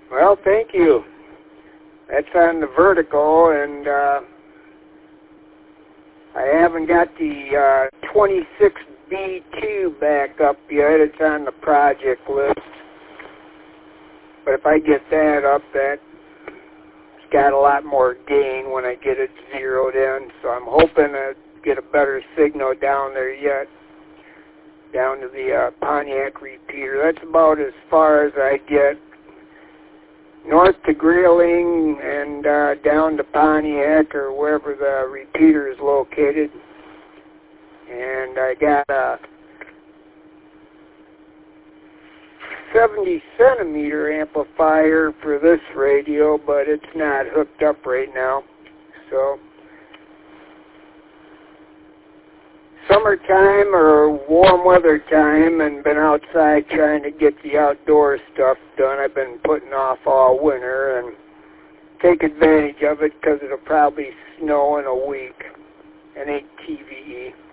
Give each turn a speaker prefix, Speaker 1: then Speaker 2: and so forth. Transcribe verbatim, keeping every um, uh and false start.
Speaker 1: Well, thank you. That's on the vertical, and uh, I haven't got the uh, twenty-six B two back up yet. It's on the project list. But if I get that up, that's got a lot more gain when I get it zeroed in. So I'm hoping to get a better signal down there yet, down to the uh, Pontiac repeater. That's about as far as I get. North to Grayling and uh, down to Pontiac or wherever the repeater is located. And I got a seventy centimeter amplifier for this radio, but it's not hooked up right now. So summertime or warm weather time, and been outside trying to get the outdoor stuff done. I've been putting off all winter and take advantage of it because it'll probably snow in a week and ain't T V E.